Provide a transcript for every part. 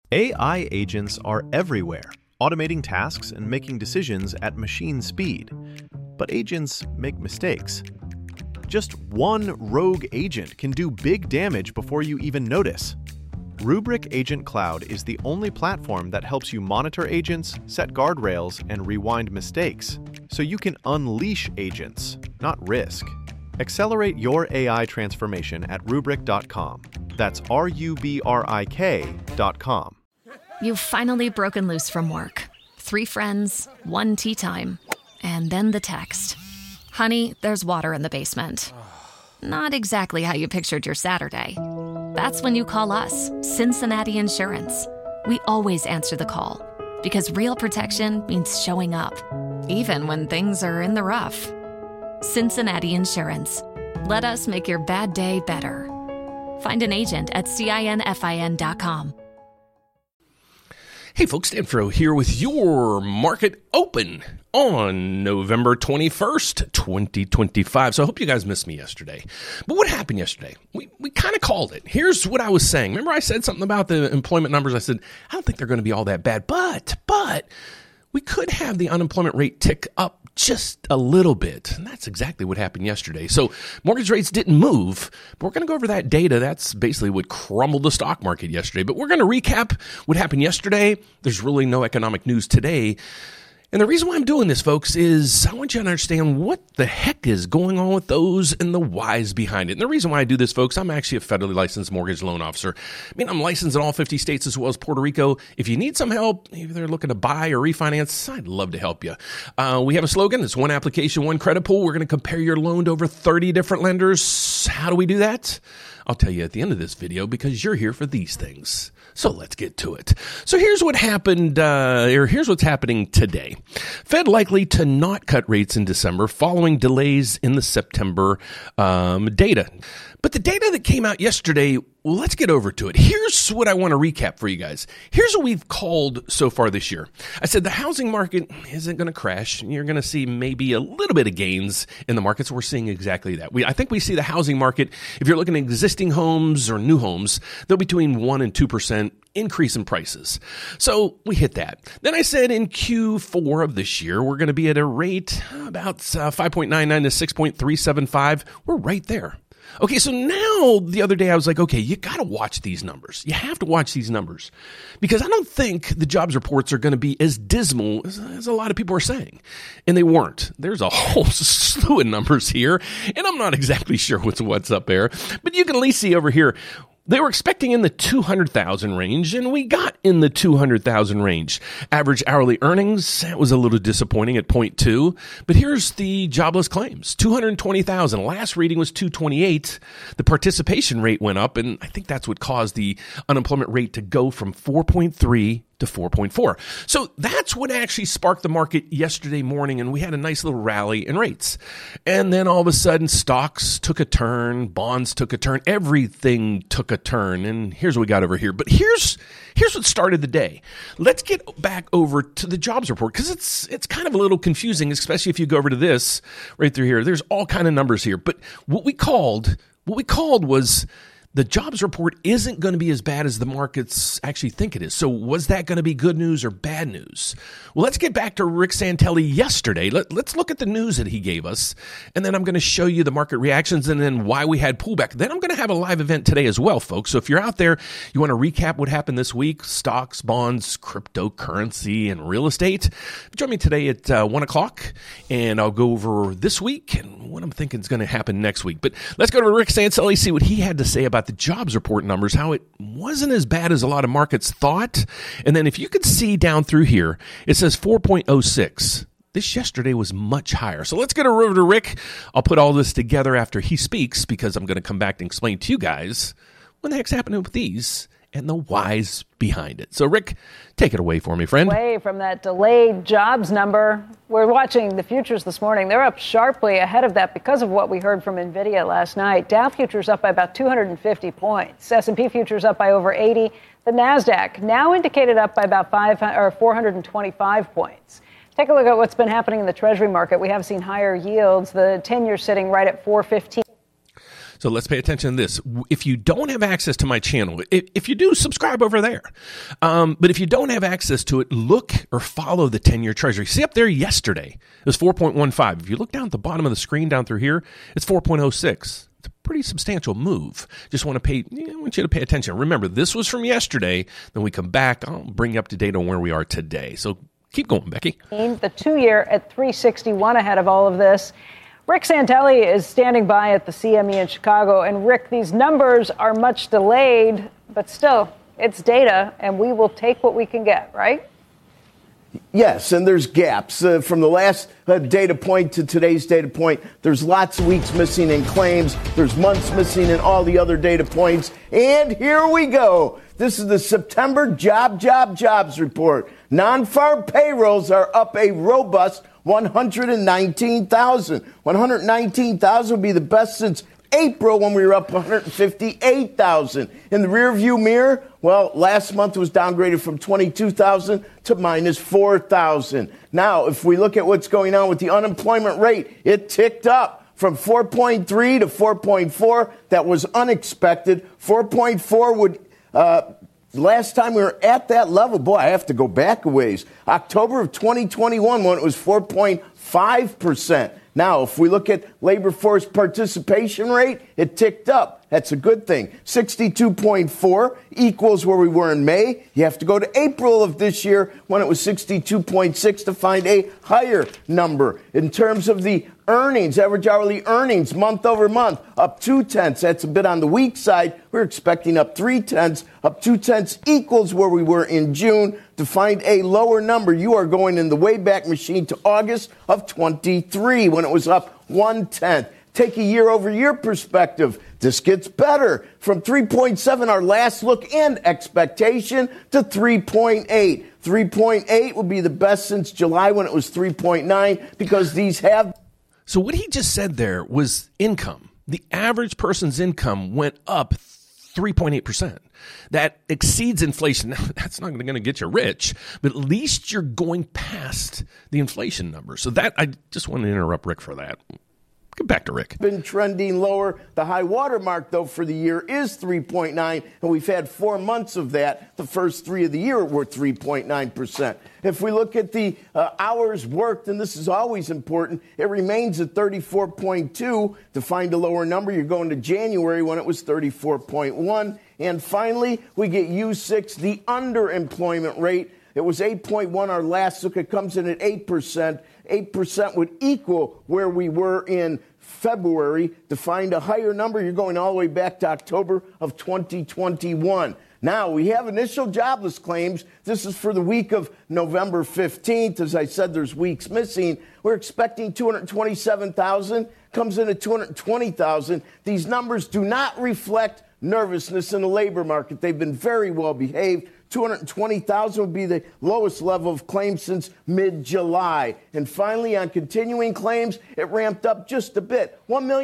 AI agents are everywhere, automating tasks and making decisions at machine speed. But agents make mistakes. Just one rogue agent can do big damage before you even notice. Rubrik Agent Cloud is the only platform that helps you monitor agents, set guardrails, and rewind mistakes, so you can unleash agents, not risk. Accelerate your AI transformation at Rubrik.com. That's RUBRIK.com. You've finally broken loose from work. 3 friends, 1 tea time, and then the text. Honey, there's water in the basement. Not exactly how you pictured your Saturday. That's when you call us, Cincinnati Insurance. We always answer the call, because real protection means showing up, even when things are in the rough. Cincinnati Insurance. Let us make your bad day better. Find an agent at CINFIN.com. Hey folks, Dan Fro here with your Market Open on November 21st, 2025. So I hope you guys missed me yesterday. But what happened yesterday? We kind of called it. Here's what I was saying. Remember I said something about the employment numbers? I said, I don't think they're going to be all that bad, but we could have the unemployment rate tick up just a little bit. And that's exactly what happened yesterday. So mortgage rates didn't move, but we're going to go over that data. That's basically what crumbled the stock market yesterday. But we're going to recap what happened yesterday. There's really no economic news today. And the reason why I'm doing this, folks, is I want you to understand what the heck is going on with those and the whys behind it. And the reason why I do this, folks, I'm actually a federally licensed mortgage loan officer. I mean, I'm licensed in all 50 states as well as Puerto Rico. If you need some help, if they're looking to buy or refinance, I'd love to help you. We have a slogan. It's one application, one credit pool. We're going to compare your loan to over 30 different lenders. How do we do that? I'll tell you at the end of this video because you're here for these things. So let's get to it. So here's what happened, here's what's happening today. Fed likely to not cut rates in December following delays in the September data. But the data that came out yesterday, well, let's get over to it. Here's what I want to recap for you guys. Here's what we've called so far this year. I said the housing market isn't going to crash. You're going to see maybe a little bit of gains in the markets. We're seeing exactly that. I think we see the housing market, if you're looking at existing homes or new homes, they'll be between 1% and 2% increase in prices. So we hit that. Then I said in Q4 of this year, we're going to be at a rate about 5.99 to 6.375. We're right there. Okay, so now the other day I was like, okay, you got to watch these numbers. You have to watch these numbers because I don't think the jobs reports are going to be as dismal as a lot of people are saying. And they weren't. There's a whole slew of numbers here, and I'm not exactly sure what's up there. But you can at least see over here, they were expecting in the 200,000 range, and we got in the 200,000 range. Average hourly earnings, that was a little disappointing at 0.2. But here's the jobless claims, 220,000. Last reading was 228. The participation rate went up, and I think that's what caused the unemployment rate to go from 4.3 to 4.4. So that's what actually sparked the market yesterday morning, and we had a nice little rally in rates. And then all of a sudden, stocks took a turn, bonds took a turn, everything took a turn. And here's what we got over here. But here's what started the day. Let's get back over to the jobs report because it's kind of a little confusing, especially if you go over to this right through here. There's all kind of numbers here. But what we called was the jobs report isn't going to be as bad as the markets actually think it is. So was that going to be good news or bad news? Well, let's get back to Rick Santelli yesterday. Let's look at the news that he gave us, and then I'm going to show you the market reactions and then why we had pullback. Then I'm going to have a live event today as well, folks. So if you're out there, you want to recap what happened this week, stocks, bonds, cryptocurrency, and real estate, join me today at 1 o'clock, and I'll go over this week and what I'm thinking is going to happen next week. But let's go to Rick Santelli, see what he had to say about the jobs report numbers, how it wasn't as bad as a lot of markets thought. And then if you could see down through here, it says 4.06. This yesterday was much higher. So let's get over to Rick. I'll put all this together after he speaks because I'm going to come back and explain to you guys what the heck's happening with these and the whys behind it. So, Rick, take it away for me, friend. Away from that delayed jobs number. We're watching the futures this morning. They're up sharply ahead of that because of what we heard from NVIDIA last night. Dow futures up by about 250 points. S&P futures up by over 80. The NASDAQ now indicated up by about 425 points. Take a look at what's been happening in the Treasury market. We have seen higher yields. The 10-year sitting right at 4.15. So let's pay attention to this. If you don't have access to my channel, if you do, subscribe over there. But if you don't have access to it, look or follow the 10-year Treasury. See up there yesterday, it was 4.15. If you look down at the bottom of the screen down through here, it's 4.06. It's a pretty substantial move. I want you to pay attention. Remember, this was from yesterday. Then we come back. I'll bring you up to date on where we are today. So keep going, Becky. The 2-year at 361 ahead of all of this. Rick Santelli is standing by at the CME in Chicago. And Rick, these numbers are much delayed, but still, it's data, and we will take what we can get, right? Yes, and there's gaps. From the last data point to today's data point, there's lots of weeks missing in claims. There's months missing in all the other data points. And here we go. This is the September jobs report. Non-farm payrolls are up a robust 119,000. 119,000 will be the best since April when we were up 158,000. In the rearview mirror, well, last month was downgraded from 22,000 to minus 4,000. Now, if we look at what's going on with the unemployment rate, it ticked up from 4.3 to 4.4. That was unexpected. 4.4 would... last time we were at that level, boy, I have to go back a ways. October of 2021 when it was 4.5%. Now, if we look at labor force participation rate, it ticked up. That's a good thing. 62.4 equals where we were in May. You have to go to April of this year when it was 62.6 to find a higher number. In terms of the earnings, average hourly earnings month over month, up 0.2. That's a bit on the weak side. We're expecting up 0.3. Up 0.2 equals where we were in June. To find a lower number, you are going in the Wayback Machine to August of 23 when it was up 0.1. Take a year-over-year perspective. This gets better. From 3.7, our last look and expectation, to 3.8. 3.8 will be the best since July when it was 3.9 because these have... So what he just said there was income. The average person's income went up 3.8%. That exceeds inflation. Now, that's not going to get you rich, but at least you're going past the inflation number. So that, I just want to interrupt Rick for that. Get back to Rick. Been trending lower. The high water mark, though, for the year is 3.9, and we've had 4 months of that. The first 3 of the year were 3.9%. If we look at the hours worked, and this is always important, it remains at 34.2. To find a lower number, you're going to January when it was 34.1. And finally, we get U6, the underemployment rate. It was 8.1 our last look. It comes in at 8%. 8% would equal where we were in February. To find a higher number, you're going all the way back to October of 2021. Now, we have initial jobless claims. This is for the week of November 15th. As I said, there's weeks missing. We're expecting 227,000. Comes in at 220,000. These numbers do not reflect nervousness in the labor market. They've been very well behaved. 220,000 would be the lowest level of claims since mid-July. And finally, on continuing claims, it ramped up just a bit,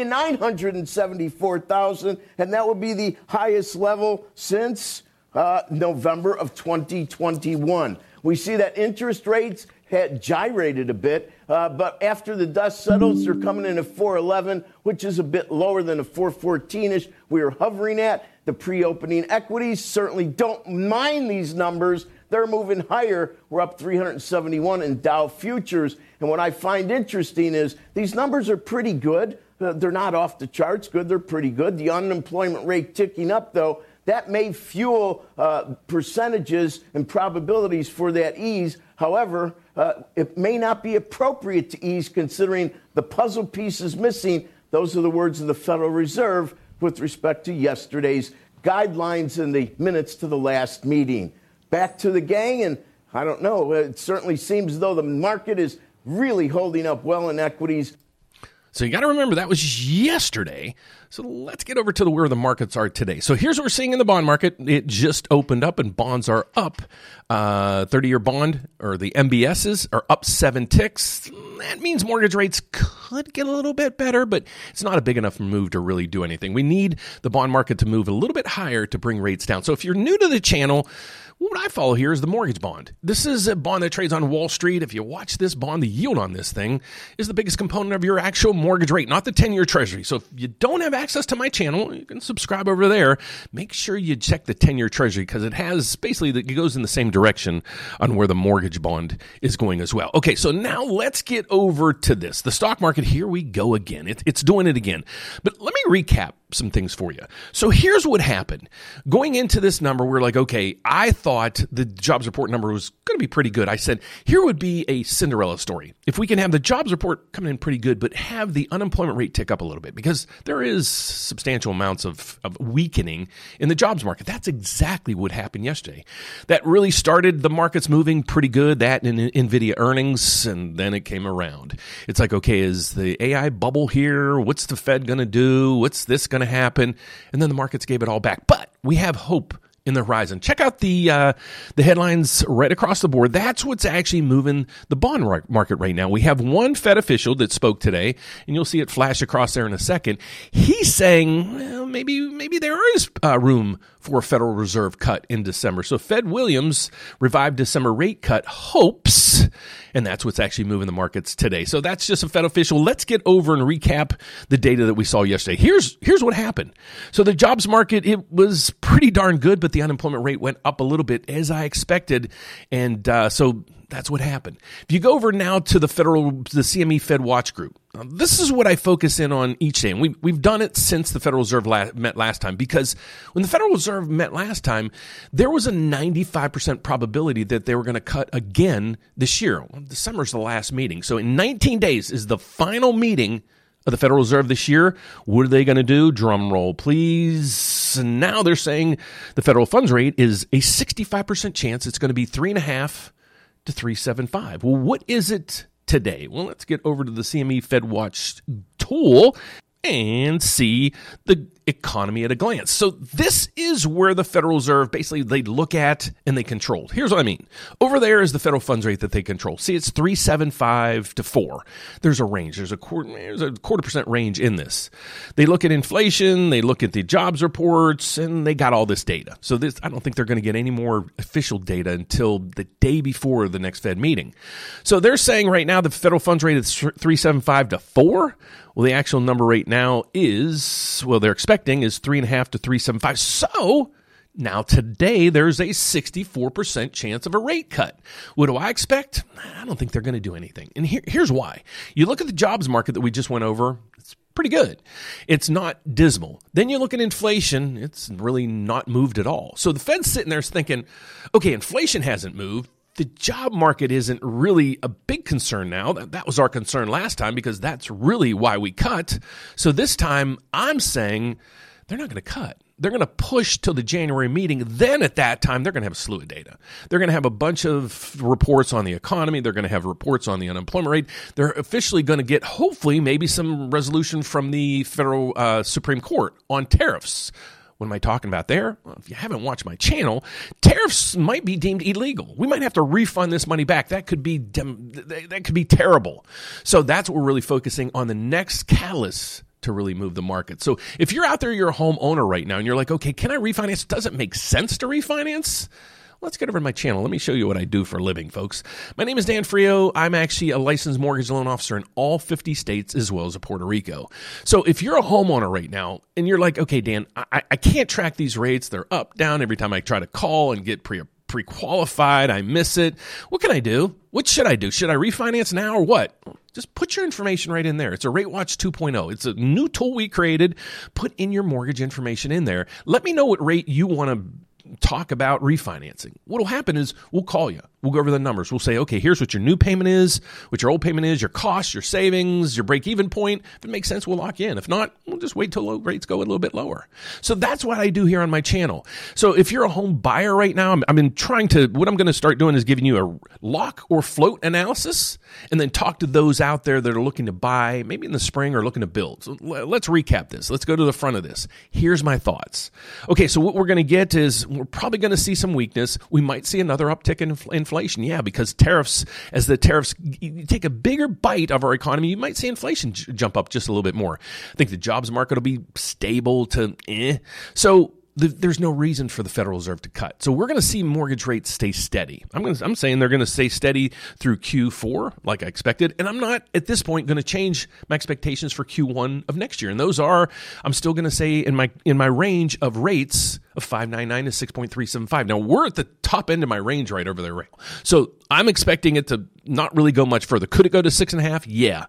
1,974,000, and that would be the highest level since November of 2021. We see that interest rates had gyrated a bit, but after the dust settles, they're coming in at 4.11, which is a bit lower than the 4.14-ish we were hovering at. The pre-opening equities certainly don't mind these numbers. They're moving higher. We're up 371 in Dow futures. And what I find interesting is these numbers are pretty good. They're not off the charts good. They're pretty good. The unemployment rate ticking up, though, that may fuel percentages and probabilities for that ease. However, it may not be appropriate to ease considering the puzzle pieces missing. Those are the words of the Federal Reserve with respect to yesterday's guidelines and the minutes to the last meeting. Back to the gang, and I don't know, it certainly seems as though the market is really holding up well in equities. So you got to remember that was yesterday. So let's get over to where the markets are today. So here's what we're seeing in the bond market. It just opened up and bonds are up. 30-year bond, or the MBSs, are up 7 ticks. That means mortgage rates could get a little bit better, but it's not a big enough move to really do anything. We need the bond market to move a little bit higher to bring rates down. So if you're new to the channel, What I follow here is the mortgage bond. This is a bond that trades on Wall Street. If you watch this bond, the yield on this thing is the biggest component of your actual mortgage rate, not the 10-year Treasury. So if you don't have access to my channel, you can subscribe over there. Make sure you check the 10-year Treasury because it goes in the same direction on where the mortgage bond is going as well. Okay, so now let's get over to this. The stock market, here we go again. It's doing it again. But let me recap some things for you. So here's what happened. Going into this number, we're like, okay, I thought the jobs report number was going to be pretty good. I said, here would be a Cinderella story. If we can have the jobs report coming in pretty good, but have the unemployment rate tick up a little bit, because there is substantial amounts of weakening in the jobs market. That's exactly what happened yesterday. That really started the markets moving pretty good, that and NVIDIA earnings, and then it came around. It's like, okay, is the AI bubble here? What's the Fed going to do? What's this going to happen? And then the markets gave it all back. But we have hope in the horizon. Check out the headlines right across the board. That's what's actually moving the bond market right now. We have one Fed official that spoke today, and you'll see it flash across there in a second. He's saying, well, maybe there is room for a Federal Reserve cut in December. So Fed Williams revived December rate cut hopes, and that's what's actually moving the markets today. So that's just a Fed official. Let's get over and recap the data that we saw yesterday. Here's what happened. So the jobs market, it was pretty darn good, but the unemployment rate went up a little bit as I expected. And so that's what happened. If you go over now to the CME Fed Watch Group, this is what I focus in on each day. And we've done it since the Federal Reserve met last time, because when the Federal Reserve met last time, there was a 95% probability that they were going to cut again this year. Well, December's the last meeting. So in 19 days is the final meeting of the Federal Reserve this year. What are they going to do? Drum roll, please. And now they're saying the federal funds rate is a 65% chance it's going to be 3.5 to 3.75. Well, what is it today? Well, let's get over to the CME Fed Watch tool and see the economy at a glance. So this is where the Federal Reserve, basically, they look at and they control. Here's what I mean. Over there is the federal funds rate that they control. See, it's 3.75 to 4. There's a range. There's a quarter percent range in this. They look at inflation. They look at the jobs reports, and they got all this data. So this, I don't think they're going to get any more official data until the day before the next Fed meeting. So they're saying right now the federal funds rate is 3.75 to 4. Well, the actual number right now is, they're expecting is 3.5 to 3.75. So now today there's a 64% chance of a rate cut. What do I expect? I don't think they're going to do anything. And here's why. You look at the jobs market that we just went over, it's pretty good. It's not dismal. Then you look at inflation, it's really not moved at all. So the Fed's sitting there thinking, okay, inflation hasn't moved. The job market isn't really a big concern now. That was our concern last time because that's really why we cut. So this time I'm saying they're not going to cut. They're going to push till the January meeting. Then at that time, they're going to have a slew of data. They're going to have a bunch of reports on the economy. They're going to have reports on the unemployment rate. They're officially going to get, hopefully, maybe some resolution from the federal Supreme Court on tariffs. What am I talking about there? Well, if you haven't watched my channel, tariffs might be deemed illegal. We might have to refund this money back. That could be terrible. So that's what we're really focusing on, the next catalyst to really move the market. So if you're out there, you're a homeowner right now, and you're like, okay, can I refinance? Does it make sense to refinance? Let's get over to my channel. Let me show you what I do for a living, folks. My name is Dan Frio. I'm actually a licensed mortgage loan officer in all 50 states as well as Puerto Rico. So if you're a homeowner right now and you're like, okay, Dan, I can't track these rates. They're up, down. Every time I try to call and get pre-qualified, I miss it. What can I do? What should I do? Should I refinance now or what? Just put your information right in there. It's a Rate Watch 2.0. It's a new tool we created. Put in your mortgage information in there. Let me know what rate you want to talk about refinancing. What will happen is we'll call you. We'll go over the numbers. We'll say, okay, here's what your new payment is, what your old payment is, your costs, your savings, your break-even point. If it makes sense, we'll lock you in. If not, we'll just wait till rates go a little bit lower. So that's what I do here on my channel. So if you're a home buyer right now, what I'm going to start doing is giving you a lock or float analysis and then talk to those out there that are looking to buy, maybe in the spring or looking to build. So let's recap this. Let's go to the front of this. Here's my thoughts. Okay, so what we're going to get is we're probably going to see some weakness. We might see another uptick in inflation. Yeah, because as the tariffs take a bigger bite of our economy, you might see inflation jump up just a little bit more. I think the jobs market will be stable to So there's no reason for the Federal Reserve to cut. So we're going to see mortgage rates stay steady. I'm saying they're going to stay steady through Q4, like I expected. And I'm not, at this point, going to change my expectations for Q1 of next year. And those are, I'm still going to say in my range of rates of 5.99 to 6.375. Now, we're at the top end of my range right over there. So I'm expecting it to not really go much further. Could it go to 6.5? Yeah.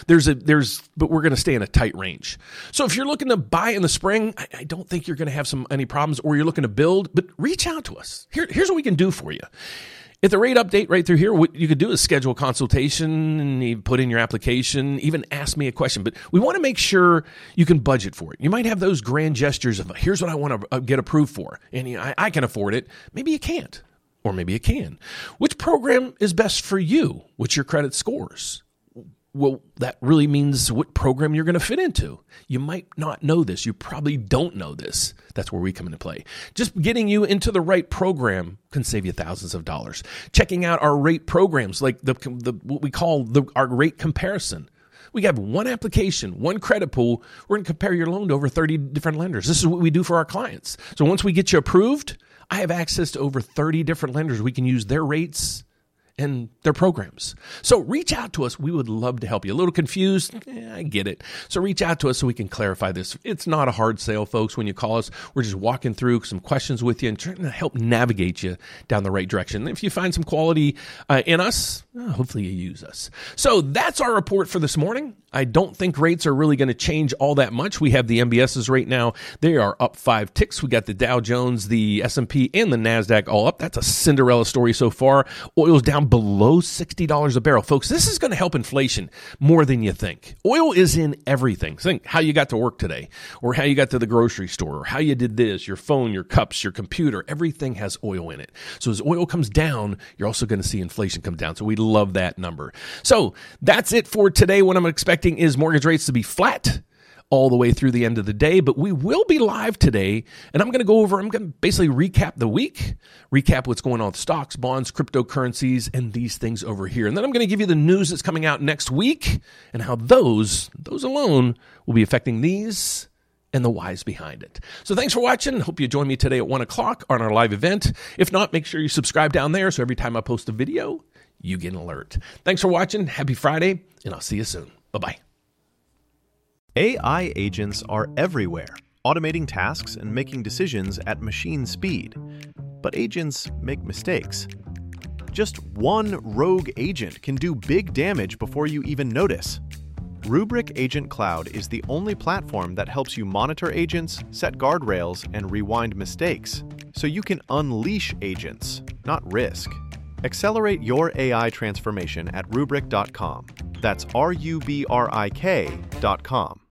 But we're going to stay in a tight range. So if you're looking to buy in the spring, I don't think you're going to have any problems, or you're looking to build, but reach out to us. Here's what we can do for you. At the rate update right through here, what you could do is schedule a consultation and you put in your application, even ask me a question. But we want to make sure you can budget for it. You might have those grand gestures of, here's what I want to get approved for, and I can afford it. Maybe you can't, or maybe you can. Which program is best for you? What's your credit scores? Well, that really means what program you're going to fit into. You might not know this. You probably don't know this. That's where we come into play. Just getting you into the right program can save you thousands of dollars. Checking out our rate programs, like what we call our rate comparison. We have one application, one credit pool. We're going to compare your loan to over 30 different lenders. This is what we do for our clients. So once we get you approved, I have access to over 30 different lenders. We can use their rates and their programs. So reach out to us. We would love to help you. A little confused? I get it. So reach out to us so we can clarify this. It's not a hard sale, folks. When you call us, we're just walking through some questions with you and trying to help navigate you down the right direction. If you find some quality in us, hopefully you use us. So that's our report for this morning. I don't think rates are really going to change all that much. We have the MBSs right now. They are up 5 ticks. We got the Dow Jones, the S&P, and the NASDAQ all up. That's a Cinderella story so far. Oil's down below $60 a barrel. Folks, this is going to help inflation more than you think. Oil is in everything. Think how you got to work today, or how you got to the grocery store, or how you did this, your phone, your cups, your computer. Everything has oil in it. So as oil comes down, you're also going to see inflation come down. So we love that number. So that's it for today. What I'm expecting is mortgage rates to be flat all the way through the end of the day, but we will be live today, and I'm going to basically recap the week, recap what's going on with stocks, bonds, cryptocurrencies, and these things over here. And then I'm going to give you the news that's coming out next week and how those alone will be affecting these and the whys behind it. So thanks for watching. Hope you join me today at 1 o'clock on our live event. If not, make sure you subscribe down there so every time I post a video, you get an alert. Thanks for watching. Happy Friday, and I'll see you soon. Bye-bye. AI agents are everywhere, automating tasks and making decisions at machine speed. But agents make mistakes. Just one rogue agent can do big damage before you even notice. Rubrik Agent Cloud is the only platform that helps you monitor agents, set guardrails, and rewind mistakes, so you can unleash agents, not risk. Accelerate your AI transformation at Rubrik.com. That's RUBRIK.com.